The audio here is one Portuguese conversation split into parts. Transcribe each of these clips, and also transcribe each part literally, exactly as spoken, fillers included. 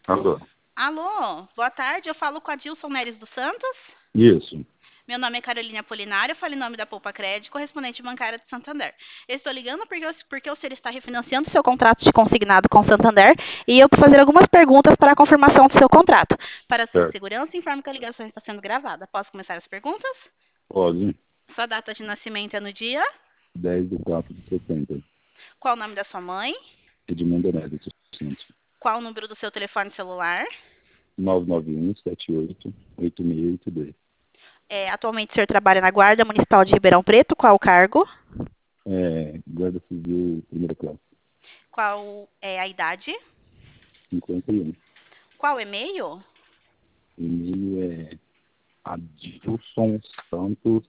Alô? Alô, boa tarde, eu falo com a Dilson Neres dos Santos. Isso. Meu nome é Carolina Apolinário, eu falo em nome da Poupa Crédito, correspondente bancária de Santander. Eu estou ligando porque, o- porque o senhor está refinanciando seu contrato de consignado com Santander e eu vou fazer algumas perguntas para a confirmação do seu contrato. Para sua Certo. segurança, informo que a ligação está sendo gravada. Posso começar as perguntas? Pode. Sua data de nascimento é no dia? dez de quatro de setenta. Qual o nome da sua mãe? Edmundo Neves, oitocentos. Qual o número do seu telefone celular? nove nove um, sete oito, oito seis oito dois. É, atualmente o senhor trabalha na Guarda Municipal de Ribeirão Preto, qual o cargo? É, Guarda Civil, primeira classe. Qual é a idade? cinquenta e um. Qual o e-mail? E-mail é adilson santos,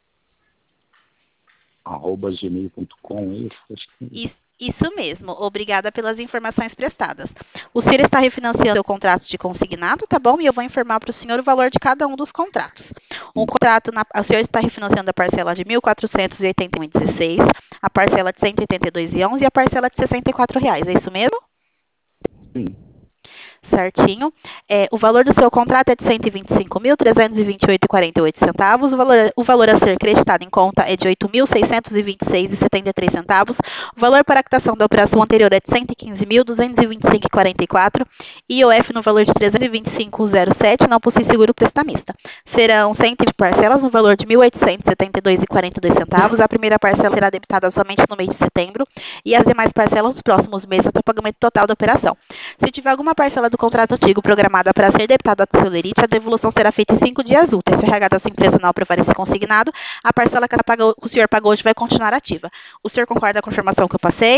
arroba gmail ponto com. É isso? Acho que é isso. Is- Isso mesmo. Obrigada pelas informações prestadas. O senhor está refinanciando o contrato de consignado, tá bom? E eu vou informar para o senhor o valor de cada um dos contratos. Um Sim. contrato, na, o senhor está refinanciando a parcela de mil quatrocentos e oitenta e um e dezesseis, a parcela de cento e oitenta e dois e onze e a parcela de sessenta e quatro reais. É isso mesmo? Sim. Certinho. É, o valor do seu contrato é de cento e vinte e cinco mil, trezentos e vinte e oito e quarenta e oito centavos. O valor, o valor a ser creditado em conta é de oito mil, seiscentos e vinte e seis e setenta e três centavos. O valor para a quitação da operação anterior é de cento e quinze mil, duzentos e vinte e cinco e quarenta e quatro. I O F no valor de trezentos e vinte e cinco e zero sete, não possui seguro prestamista. Serão cem parcelas no valor de mil oitocentos e setenta e dois e quarenta e dois centavos. A primeira parcela será debitada somente no mês de setembro e as demais parcelas nos próximos meses até o pagamento total da operação. Se tiver alguma parcela do contrato antigo programada para ser debitada à tesourite, a devolução será feita em cinco dias úteis. Se a R H da sua empresa não aprovar esse consignado, a parcela que o senhor pagou hoje vai continuar ativa. O senhor concorda com a informação que eu passei?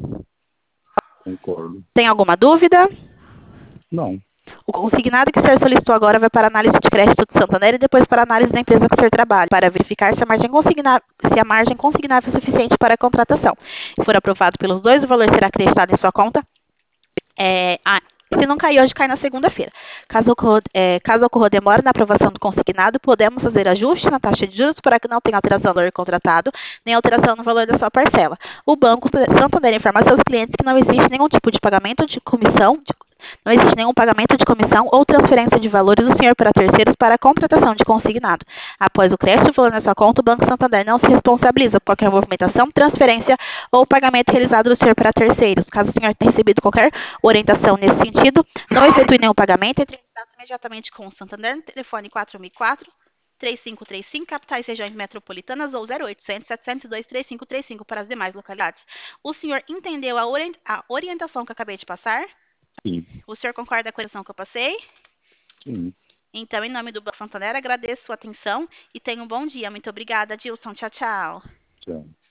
Concordo. Tem alguma dúvida? Não. O consignado que o senhor solicitou agora vai para a análise de crédito do Santander e depois para a análise da empresa que o senhor trabalha, para verificar se a margem consignável, se a margem consignável é suficiente para a contratação. Se for aprovado pelos dois, o valor será acreditado em sua conta. É, ah, se não cair hoje, cai na segunda-feira. Caso ocorra, é, caso ocorra demora na aprovação do consignado, podemos fazer ajuste na taxa de juros para que não tenha alteração no valor contratado, nem alteração no valor da sua parcela. O Banco Santander informa a seus clientes que não existe nenhum tipo de pagamento de comissão, de, não existe nenhum pagamento de comissão ou transferência de valores do senhor para terceiros para a contratação de consignado. Após o crédito do valor na sua conta, o Banco Santander não se responsabiliza por qualquer movimentação, transferência ou pagamento realizado do senhor para terceiros. Caso o senhor tenha recebido qualquer orientação nesse sentido, não efetue nenhum pagamento, entre em contato imediatamente com o Santander no telefone quatro mil e quatro, três cinco três cinco, capitais e regiões metropolitanas, ou zero oitocentos, setecentos e dois, três cinco três cinco para as demais localidades. O senhor entendeu a, ori a orientação que eu acabei de passar? Sim. O senhor concorda com a orientação que eu passei? Sim. Então, em nome do Banco Santander, agradeço sua atenção e tenha um bom dia. Muito obrigada, Dilson. Tchau, tchau. Tchau.